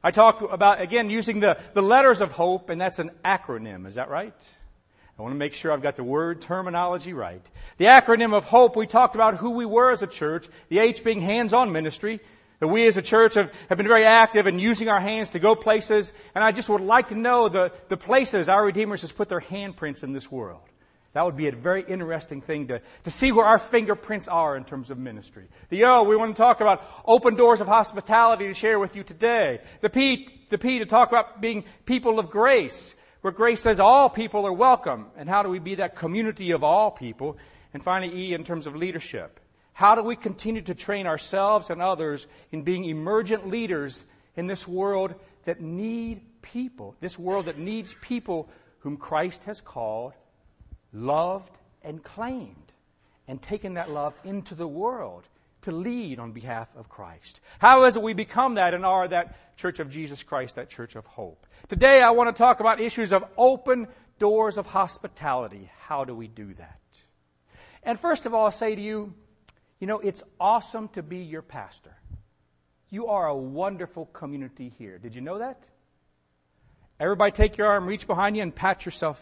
I talked about, again, using the letters of hope, and that's an acronym. Is that right? I want to make sure I've got the word terminology right. The acronym of HOPE, we talked about who we were as a church, the H being hands-on ministry, that we as a church have been very active in using our hands to go places, and I just would like to know the places our Redeemers has put their handprints in this world. That would be a very interesting thing to see where our fingerprints are in terms of ministry. The O, we want to talk about open doors of hospitality to share with you today. The P to talk about being people of grace, where grace says all people are welcome. And how do we be that community of all people? And finally, E, in terms of leadership. How do we continue to train ourselves and others in being emergent leaders in this world that need people, this world that needs people whom Christ has called, loved, and claimed, and taken that love into the world to lead on behalf of Christ? How is it we become that and are that Church of Jesus Christ, that Church of Hope? Today I want to talk about issues of open doors of hospitality. How do we do that? And first of all, I'll say to you, it's awesome to be your pastor. You are a wonderful community here. Did you know that? Everybody take your arm, reach behind you, and pat yourself.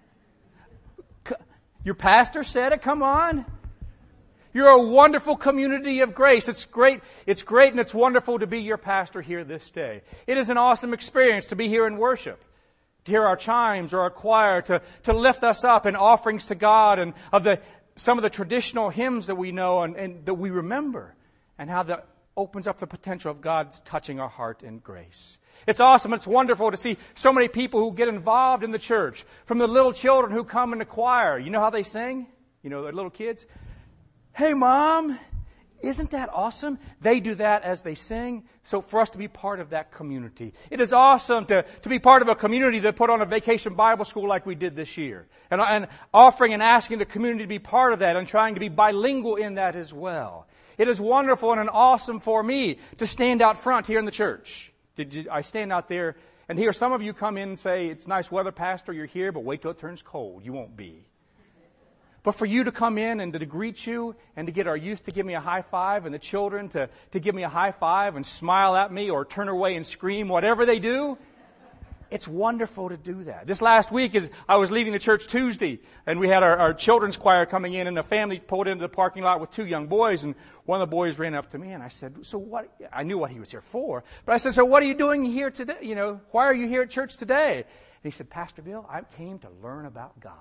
Your pastor said it, come on. You're a wonderful community of grace. It's great and it's wonderful to be your pastor here this day. It is an awesome experience to be here in worship, to hear our chimes or our choir, to lift us up in offerings to God and of some of the traditional hymns that we know and that we remember, and how that opens up the potential of God's touching our heart in grace. It's awesome. It's wonderful to see so many people who get involved in the church, from the little children who come in the choir. You know how they sing? The little kids. Hey, Mom, isn't that awesome? They do that as they sing. So for us to be part of that community. It is awesome to be part of a community that put on a vacation Bible school like we did this year. And offering and asking the community to be part of that and trying to be bilingual in that as well. It is wonderful and awesome for me to stand out front here in the church. I stand out there and hear some of you come in and say, it's nice weather, Pastor, you're here, but wait till it turns cold. You won't be. But for you to come in and to greet you and to get our youth to give me a high five and the children to give me a high five and smile at me or turn away and scream, whatever they do, it's wonderful to do that. This last week, I was leaving the church Tuesday, and we had our children's choir coming in, and a family pulled into the parking lot with two young boys, and one of the boys ran up to me, and I said, so what? I knew what he was here for, but I said, so what are you doing here today? Why are you here at church today? And he said, Pastor Bill, I came to learn about God.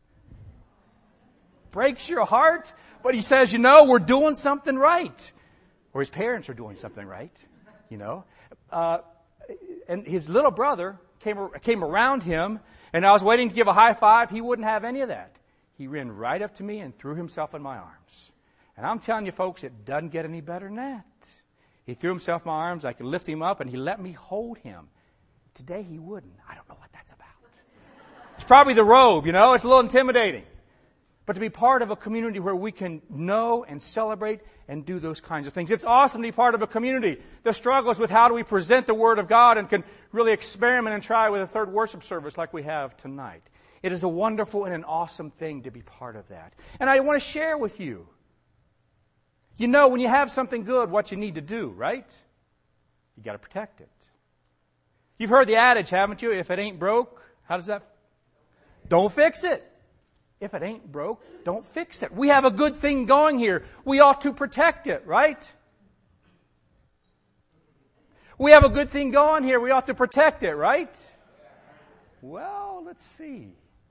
Breaks your heart, but he says, we're doing something right. Or his parents are doing something right, and his little brother came around him, and I was waiting to give a high five. He wouldn't have any of that. He ran right up to me and threw himself in my arms. And I'm telling you, folks, it doesn't get any better than that. He threw himself in my arms. I could lift him up, and he let me hold him. Today he wouldn't. I don't know what that's about. It's probably the robe, it's a little intimidating. But to be part of a community where we can know and celebrate and do those kinds of things. It's awesome to be part of a community that struggles with how do we present the Word of God and can really experiment and try with a third worship service like we have tonight. It is a wonderful and an awesome thing to be part of that. And I want to share with you. When you have something good, what you need to do, right? You got to protect it. You've heard the adage, haven't you? If it ain't broke, how does that? Don't fix it. If it ain't broke, don't fix it. We have a good thing going here. We ought to protect it, right? We have a good thing going here. We ought to protect it, right? Well, let's see.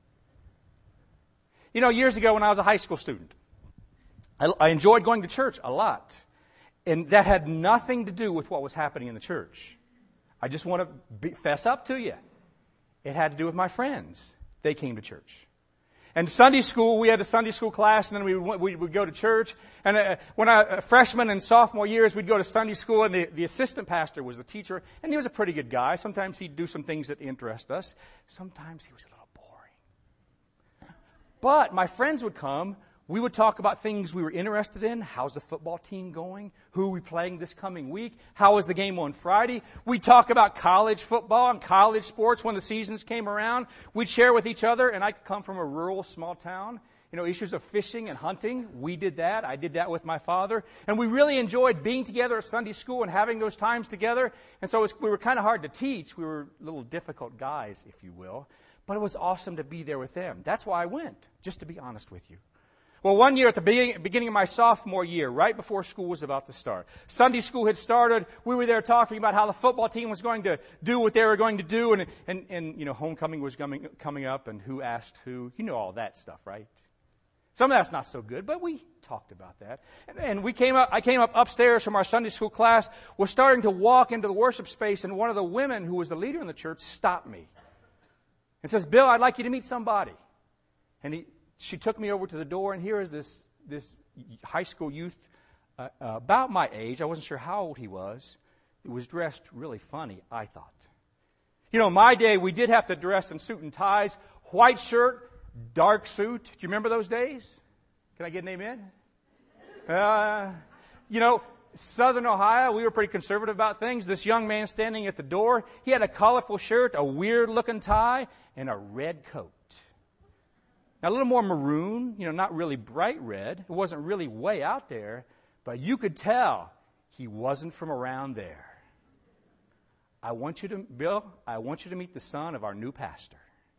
Years ago when I was a high school student, I enjoyed going to church a lot. And that had nothing to do with what was happening in the church. I just want to fess up to you. It had to do with my friends. They came to church. And Sunday school, we had a Sunday school class, and then we would go to church. And freshman and sophomore years, we'd go to Sunday school, and the assistant pastor was the teacher, and he was a pretty good guy. Sometimes he'd do some things that interest us. Sometimes he was a little boring. But my friends would come. We would talk about things we were interested in. How's the football team going? Who are we playing this coming week? How was the game on Friday? We'd talk about college football and college sports when the seasons came around. We'd share with each other, and I come from a rural small town issues of fishing and hunting. We did that. I did that with my father. And we really enjoyed being together at Sunday school and having those times together. And so we were kind of hard to teach. We were little difficult guys, if you will. But it was awesome to be there with them. That's why I went, just to be honest with you. Well, one year at the beginning of my sophomore year, right before school was about to start, Sunday school had started. We were there talking about how the football team was going to do what they were going to do, and homecoming was coming up, and who asked who. You know all that stuff, right? Some of that's not so good, but we talked about that. And I came up upstairs from our Sunday school class, was starting to walk into the worship space, and one of the women who was the leader in the church stopped me and says, "Bill, I'd like you to meet somebody." And she took me over to the door, and here is this high school youth about my age. I wasn't sure how old he was. He was dressed really funny, I thought. In my day, we did have to dress in suit and ties, white shirt, dark suit. Do you remember those days? Can I get an amen? Southern Ohio, we were pretty conservative about things. This young man standing at the door, he had a colorful shirt, a weird-looking tie, and a red coat. Now, a little more maroon, not really bright red. It wasn't really way out there, but you could tell he wasn't from around there. Bill, I want you to meet the son of our new pastor.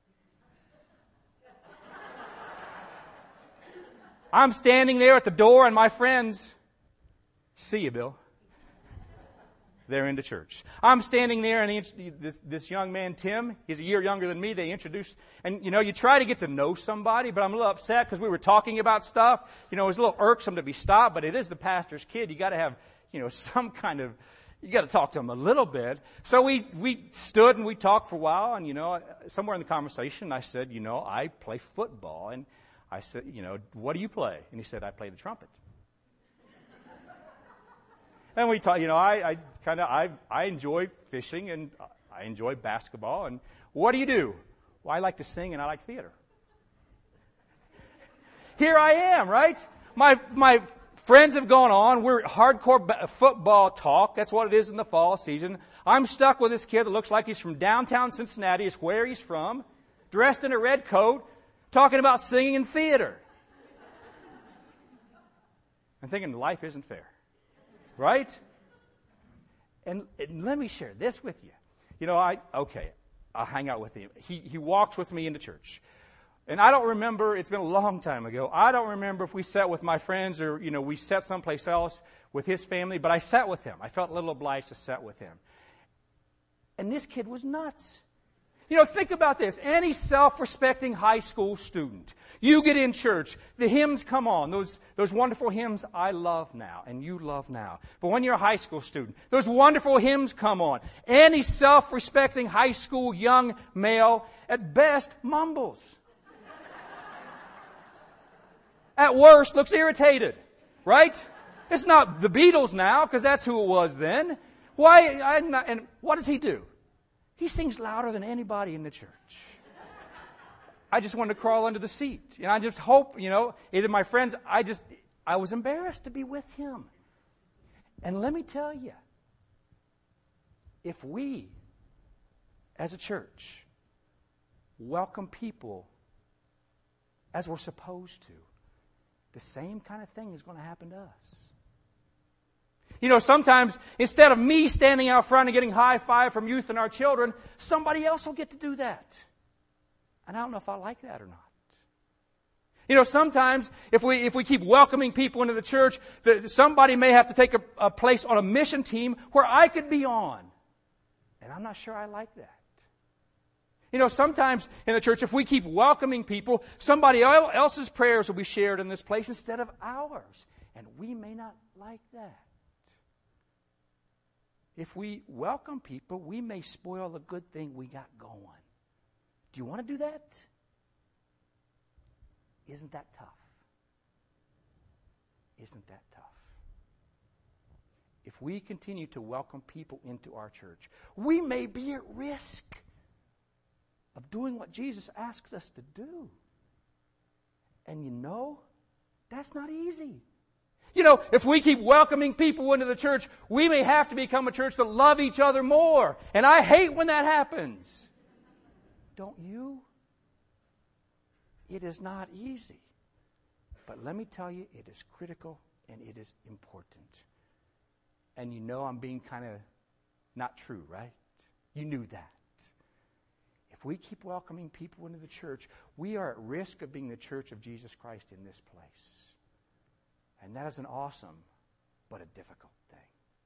I'm standing there at the door, and my friends, see you, Bill. They're into church. I'm standing there, and this young man, Tim, he's a year younger than me. They introduced, and you try to get to know somebody, but I'm a little upset because we were talking about stuff. It was a little irksome to be stopped, but it is the pastor's kid. You got to have, some kind of, you got to talk to him a little bit. So we stood and we talked for a while, and somewhere in the conversation, I said, I play football, and I said, what do you play? And he said, I play the trumpet. And we talked, I enjoy fishing and I enjoy basketball. And what do you do? Well, I like to sing and I like theater. Here I am, right? My friends have gone on. We're hardcore football talk. That's what it is in the fall season. I'm stuck with this kid that looks like he's from downtown Cincinnati, is where he's from, dressed in a red coat, talking about singing and theater. I'm thinking life isn't fair. Right? And let me share this with you. I'll hang out with him. He walks with me into church. And I don't remember, it's been a long time ago, I don't remember if we sat with my friends or, we sat someplace else with his family, but I sat with him. I felt a little obliged to sit with him. And this kid was nuts. Think about this. Any self-respecting high school student, you get in church, the hymns come on, those wonderful hymns I love now and you love now. But when you're a high school student, those wonderful hymns come on. Any self-respecting high school young male, at best, mumbles. At worst, looks irritated, right? It's not the Beatles now, because that's who it was then. And what does he do? He sings louder than anybody in the church. I just wanted to crawl under the seat. And I just hope, either my friends, I was embarrassed to be with him. And let me tell you, if we, as a church, welcome people as we're supposed to, the same kind of thing is going to happen to us. Sometimes instead of me standing out front and getting high five from youth and our children, somebody else will get to do that. And I don't know if I like that or not. Sometimes if we keep welcoming people into the church, somebody may have to take a place on a mission team where I could be on. And I'm not sure I like that. Sometimes in the church, if we keep welcoming people, somebody else's prayers will be shared in this place instead of ours. And we may not like that. If we welcome people, we may spoil the good thing we got going. Do you want to do that? Isn't that tough? Isn't that tough? If we continue to welcome people into our church, we may be at risk of doing what Jesus asked us to do. And that's not easy. If we keep welcoming people into the church, we may have to become a church that love each other more. And I hate when that happens. Don't you? It is not easy. But let me tell you, it is critical and it is important. And you know I'm being kind of not true, right? You knew that. If we keep welcoming people into the church, we are at risk of being the church of Jesus Christ in this place. And that is an awesome but a difficult thing.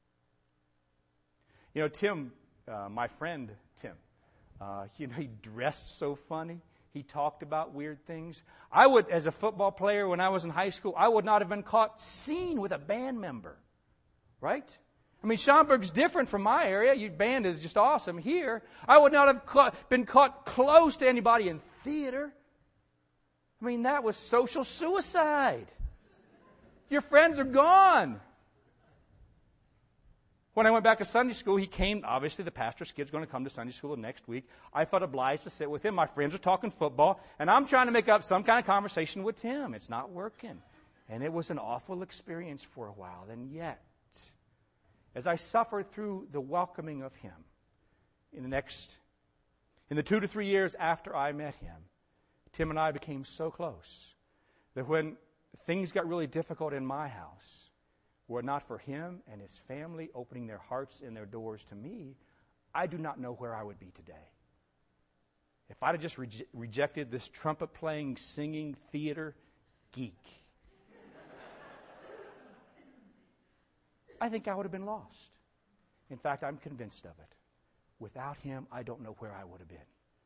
You know, Tim, my friend Tim, he dressed so funny. He talked about weird things. I would, as a football player when I was in high school, I would not have been caught seen with a band member. Right? I mean, Schaumburg's different from my area. Your band is just awesome. Here, I would not have been caught close to anybody in theater. I mean, that was social suicide. Your friends are gone. When I went back to Sunday school, he came. Obviously, the pastor's kid's going to come to Sunday school the next week. I felt obliged to sit with him. My friends are talking football, and I'm trying to make up some kind of conversation with Tim. It's not working. And it was an awful experience for a while. And yet, as I suffered through the welcoming of him in the 2 to 3 years after I met him, Tim and I became so close that when things got really difficult in my house, were it not for him and his family opening their hearts and their doors to me, I do not know where I would be today. If I'd have just rejected this trumpet-playing, singing, theater geek, I think I would have been lost. In fact, I'm convinced of it. Without him, I don't know where I would have been.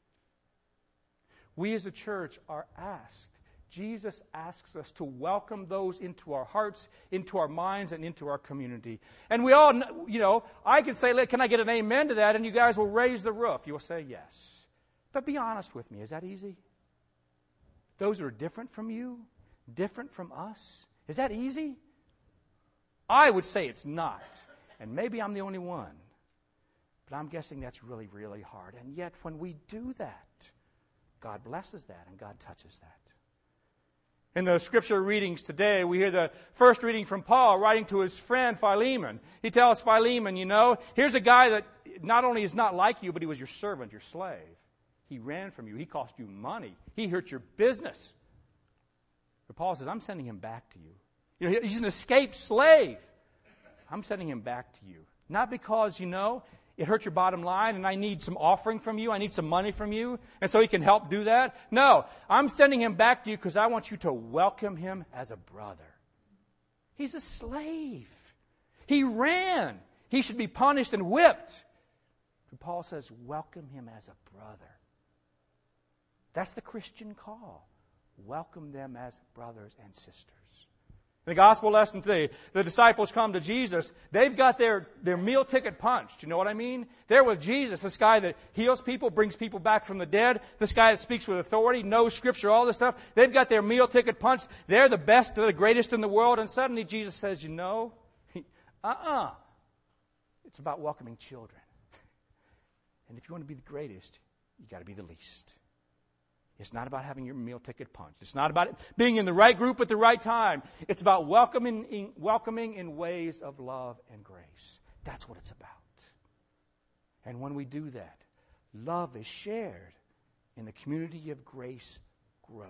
We as a church are asked. Jesus asks us to welcome those into our hearts, into our minds, and into our community. And we all, I can say, can I get an amen to that? And you guys will raise the roof. You will say yes. But be honest with me. Is that easy? Those who are different from you, different from us. Is that easy? I would say it's not. And maybe I'm the only one. But I'm guessing that's really, really hard. And yet when we do that, God blesses that and God touches that. In the scripture readings today, we hear the first reading from Paul writing to his friend Philemon. He tells Philemon, here's a guy that not only is not like you, but he was your servant, your slave. He ran from you. He cost you money. He hurt your business. But Paul says, I'm sending him back to you. He's an escaped slave. I'm sending him back to you. Not because, it hurt your bottom line and I need some offering from you. I need some money from you. And so he can help do that. No, I'm sending him back to you because I want you to welcome him as a brother. He's a slave. He ran. He should be punished and whipped. But Paul says, welcome him as a brother. That's the Christian call. Welcome them as brothers and sisters. The gospel lesson today, the disciples come to Jesus. They've got their meal ticket punched. You know what I mean? They're with Jesus, this guy that heals people, brings people back from the dead, this guy that speaks with authority, knows Scripture, all this stuff. They've got their meal ticket punched. They're the best, they're the greatest in the world. And suddenly Jesus says, It's about welcoming children. And if you want to be the greatest, you got to be the least. It's not about having your meal ticket punched. It's not about being in the right group at the right time. It's about welcoming in ways of love and grace. That's what it's about. And when we do that, love is shared and the community of grace grows.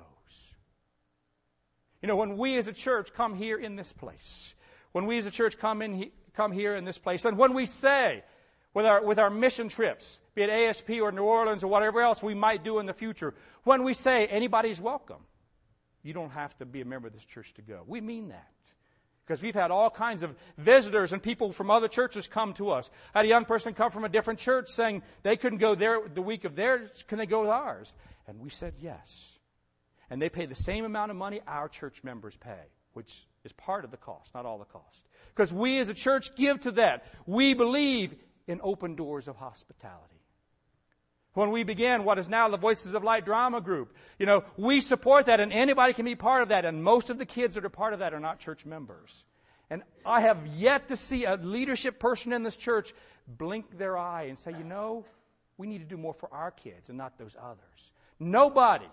When we as a church come here in this place, when we as a church come here in this place, and when we say, with our mission trips, be it ASP or New Orleans or whatever else we might do in the future, when we say anybody's welcome, you don't have to be a member of this church to go. We mean that. Because we've had all kinds of visitors and people from other churches come to us. I had a young person come from a different church saying they couldn't go there the week of theirs. Can they go to ours? And we said yes. And they pay the same amount of money our church members pay, which is part of the cost, not all the cost. Because we as a church give to that. We believe in open doors of hospitality. When we began what is now the Voices of Light drama group, we support that and anybody can be part of that. And most of the kids that are part of that are not church members. And I have yet to see a leadership person in this church blink their eye and say, we need to do more for our kids and not those others. Nobody.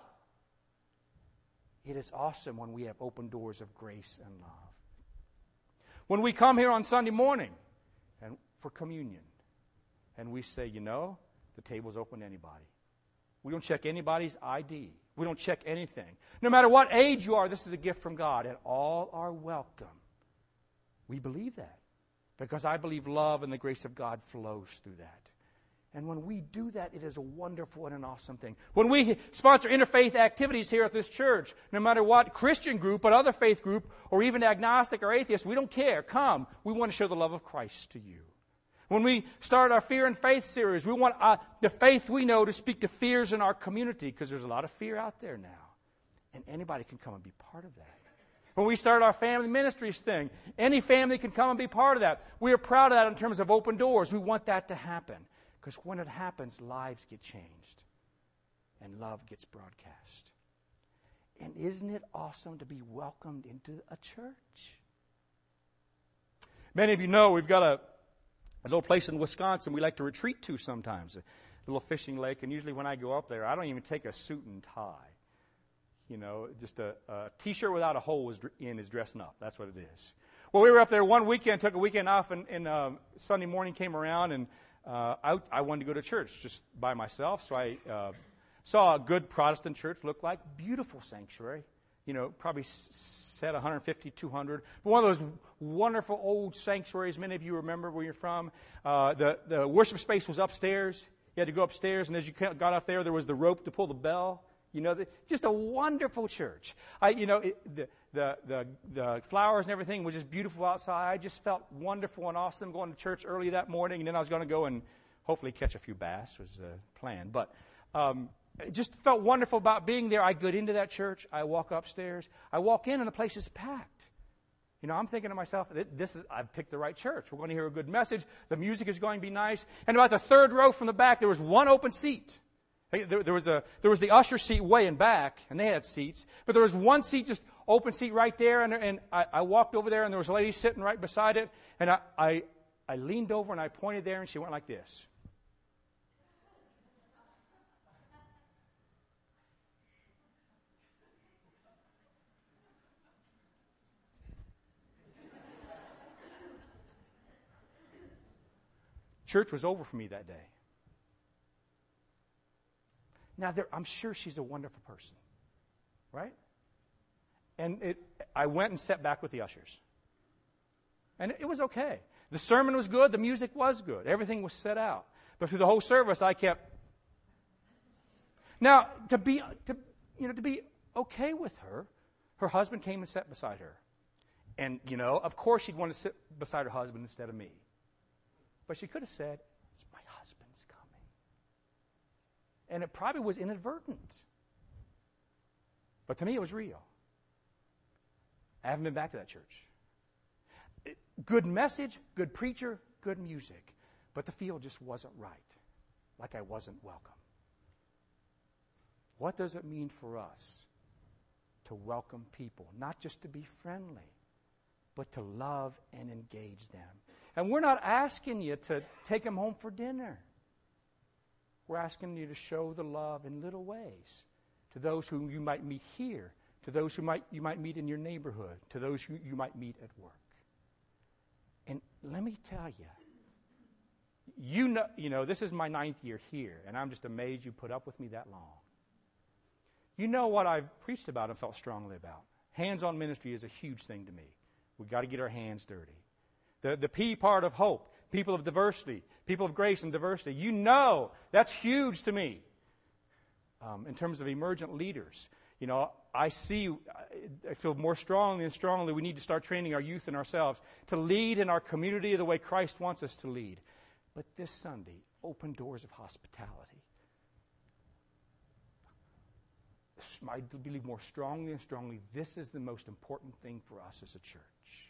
It is awesome when we have open doors of grace and love. When we come here on Sunday morning and for communion, and we say, the table's open to anybody. We don't check anybody's ID. We don't check anything. No matter what age you are, this is a gift from God, and all are welcome. We believe that because I believe love and the grace of God flows through that. And when we do that, it is a wonderful and an awesome thing. When we sponsor interfaith activities here at this church, no matter what Christian group, but other faith group, or even agnostic or atheist, we don't care. Come. We want to show the love of Christ to you. When we start our Fear and Faith series, we want the faith we know to speak to fears in our community, because there's a lot of fear out there now. And anybody can come and be part of that. When we start our family ministries thing, any family can come and be part of that. We are proud of that in terms of open doors. We want that to happen. Because when it happens, lives get changed and love gets broadcast. And isn't it awesome to be welcomed into a church? Many of you know we've got a little place in Wisconsin we like to retreat to sometimes, a little fishing lake. And usually when I go up there, I don't even take a suit and tie. You know, just a T-shirt without a hole is dressing up. That's what it is. Well, we were up there one weekend, took a weekend off, and Sunday morning came around, and I wanted to go to church just by myself, so I saw a good Protestant church look like. Beautiful sanctuary. You know, probably said 150, 200. But one of those wonderful old sanctuaries many of you remember where you're from. The worship space was upstairs. You had to go upstairs, and as you got up there was the rope to pull the bell. You know, just a wonderful church. The flowers and everything was just beautiful outside. I just felt wonderful and awesome going to church early that morning, and then I was going to go and hopefully catch a few bass was the plan. But it just felt wonderful about being there. I get into that church. I walk upstairs. I walk in, and the place is packed. You know, I'm thinking to myself, I've picked the right church. We're going to hear a good message. The music is going to be nice. And about the third row from the back, there was one open seat. There was the usher seat way in back, and they had seats. But there was one seat, just open seat right there, and I walked over there, and there was a lady sitting right beside it, and I leaned over, and I pointed there, and she went like this. Church was over for me that day. Now, I'm sure she's a wonderful person, right? And I went and sat back with the ushers. And it was okay. The sermon was good. The music was good. Everything was set out. But through the whole service, I kept... Now, to be okay with her husband came and sat beside her. And, you know, of course she'd want to sit beside her husband instead of me. But she could have said, it's my husband's coming. And it probably was inadvertent. But to me, it was real. I haven't been back to that church. Good message, good preacher, good music. But the feel just wasn't right. Like I wasn't welcome. What does it mean for us to welcome people? Not just to be friendly, but to love and engage them. And we're not asking you to take them home for dinner. We're asking you to show the love in little ways to those whom you might meet here, to those who you might meet in your neighborhood, to those who you might meet at work. And let me tell you know, this is my 9th year here, and I'm just amazed you put up with me that long. You know what I've preached about and felt strongly about. Hands-on ministry is a huge thing to me. We've got to get our hands dirty. The P part of hope, people of diversity, people of grace and diversity. You know, that's huge to me. In terms of emergent leaders, you know, I feel more strongly and strongly we need to start training our youth and ourselves to lead in our community the way Christ wants us to lead. But this Sunday, open doors of hospitality. I believe more strongly and strongly this is the most important thing for us as a church.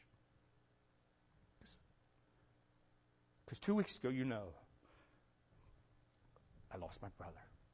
Because 2 weeks ago, you know, I lost my brother.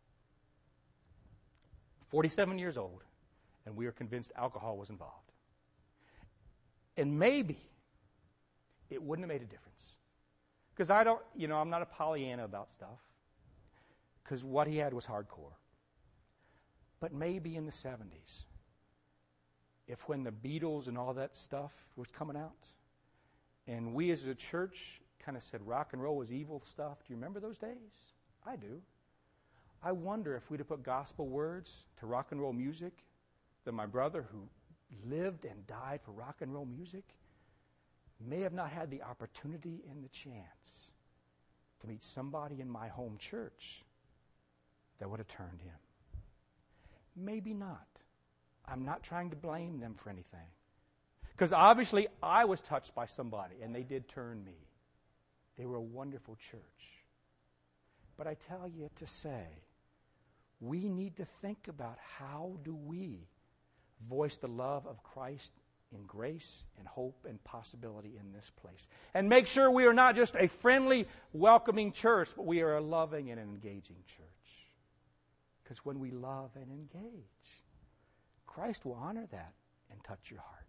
47 years old, and we are convinced alcohol was involved. And maybe it wouldn't have made a difference. Because I'm not a Pollyanna about stuff. Because what he had was hardcore. But maybe in the 70s, if when the Beatles and all that stuff was coming out, and we as a church kind of said rock and roll was evil stuff. Do you remember those days? I do. I wonder if we'd have put gospel words to rock and roll music, that my brother who lived and died for rock and roll music may have not had the opportunity and the chance to meet somebody in my home church that would have turned him. Maybe not. I'm not trying to blame them for anything. Because obviously I was touched by somebody and they did turn me. They were a wonderful church. But I tell you to say, we need to think about how do we voice the love of Christ in grace and hope and possibility in this place. And make sure we are not just a friendly, welcoming church, but we are a loving and engaging church. Because when we love and engage, Christ will honor that and touch your hearts.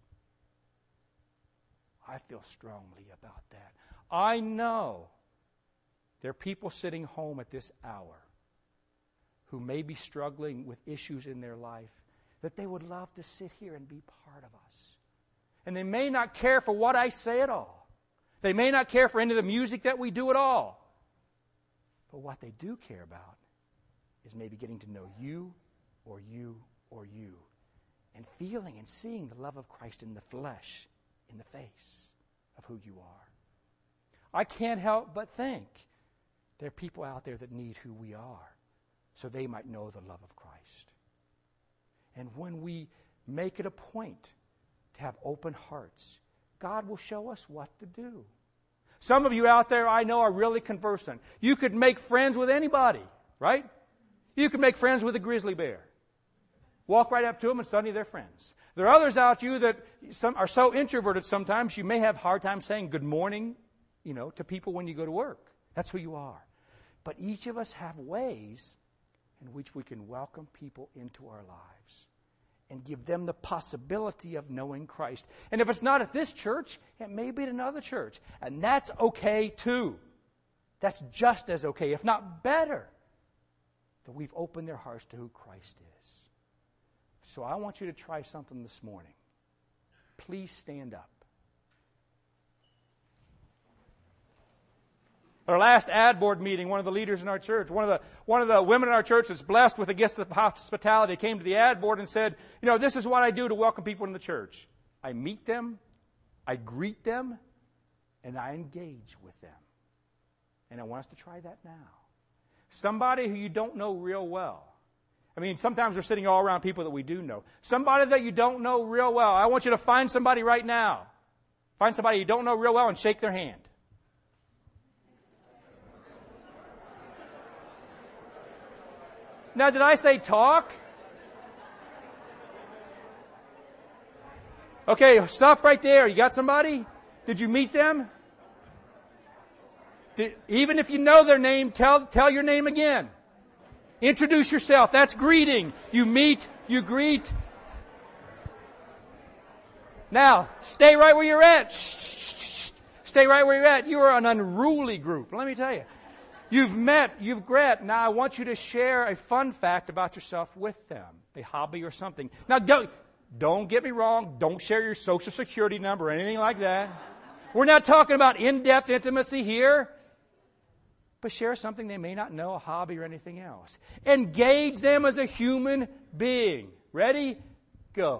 I feel strongly about that. I know there are people sitting home at this hour who may be struggling with issues in their life that they would love to sit here and be part of us. And they may not care for what I say at all. They may not care for any of the music that we do at all. But what they do care about is maybe getting to know you or you or you and feeling and seeing the love of Christ in the flesh, in the face of who you are. I can't help but think there are people out there that need who we are so they might know the love of Christ. And when we make it a point to have open hearts, God will show us what to do. Some of you out there I know are really conversant. You could make friends with anybody, right? You could make friends with a grizzly bear. Walk right up to them and suddenly they're friends. There are others out you that are so introverted sometimes you may have a hard time saying good morning, to people when you go to work. That's who you are. But each of us have ways in which we can welcome people into our lives and give them the possibility of knowing Christ. And if it's not at this church, it may be at another church. And that's okay too. That's just as okay, if not better, that we've opened their hearts to who Christ is. So I want you to try something this morning. Please stand up. At our last ad board meeting, one of the leaders in our church, one of the women in our church that's blessed with a gift of hospitality came to the ad board and said, this is what I do to welcome people in the church. I meet them, I greet them, and I engage with them. And I want us to try that now. Somebody who you don't know real well. Sometimes we're sitting all around people that we do know. Somebody that you don't know real well. I want you to find somebody right now. Find somebody you don't know real well and shake their hand. Now, did I say talk? Okay, stop right there. You got somebody? Did you meet them? Even if you know their name, tell your name again. Introduce yourself. That's greeting. You meet, you greet. Now, stay right where you're at. Shh. Stay right where you're at. You are an unruly group. Let me tell you. You've met, you've greeted. Now I want you to share a fun fact about yourself with them, a hobby or something. Now don't get me wrong, don't share your social security number or anything like that. We're not talking about in-depth intimacy here, but share something they may not know, a hobby or anything else. Engage them as a human being. Ready? Go.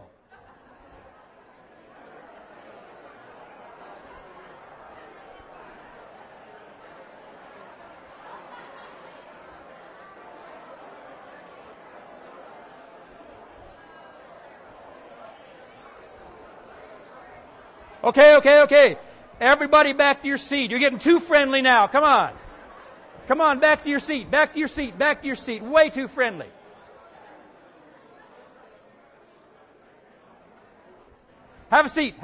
Okay. Everybody back to your seat. You're getting too friendly now. Come on, back to your seat. Way too friendly. Have a seat.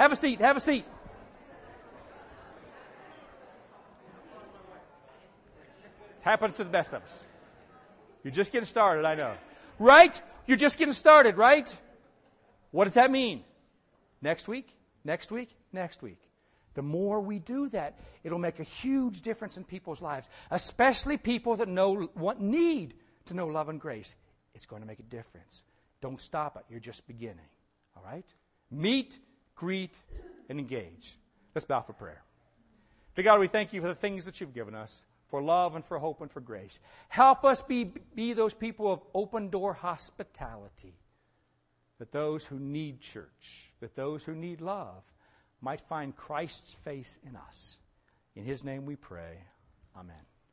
Happens to the best of us. You're just getting started, I know. Right? You're just getting started, right? What does that mean? Next week? The more we do that, it'll make a huge difference in people's lives, especially people that need to know love and grace. It's going to make a difference. Don't stop it. You're just beginning. All right? Meet, greet, and engage. Let's bow for prayer. Dear God, we thank you for the things that you've given us. for love and for hope and for grace. Help us be those people of open door hospitality, that those who need church, that those who need love, might find Christ's face in us. In His name we pray. Amen.